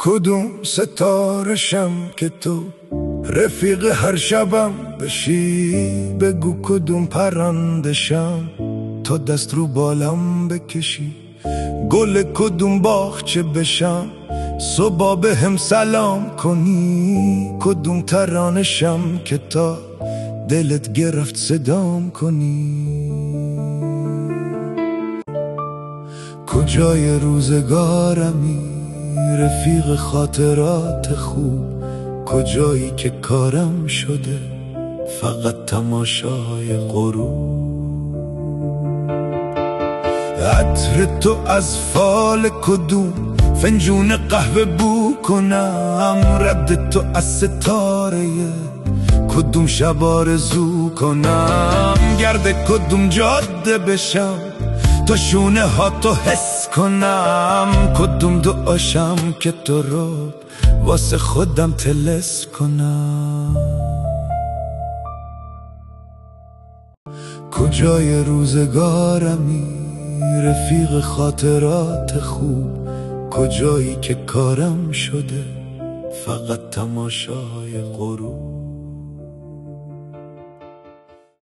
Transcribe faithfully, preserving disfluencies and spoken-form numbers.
کدوم ستارشم که تو رفیق هر شبم بشی؟ بگو کدوم پرندشم تا دست رو بالم بکشی؟ گل کدوم باغچه بشم صبح به هم سلام کنی؟ کدوم ترانشم که تا دلت گرفت صدام کنی؟ کجای روزگارمی رفیق خاطرات خوب؟ کجایی که کارم شده فقط تماشای غروب؟ عطر تو از فال کدوم فنجون قهوه بو کنم؟ رد تو از ستاره کدوم شب آرزو کنم؟ گرد کدوم جاده بشم تا شونه ها تو حس کنم؟ کدوم دعاشم که تو رو واسه خودم تلس کنم؟ کجای روزگارمی رفیق خاطرات خوب؟ کجایی که کارم شده فقط تماشای غروب؟